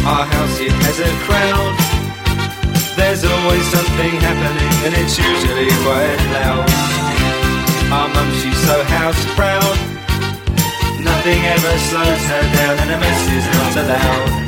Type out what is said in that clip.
Our house, it has a crowd. There's always something happening and it's usually quite loud. Our mum, she's so house proud. Nothing ever slows her down and a mess is not allowed.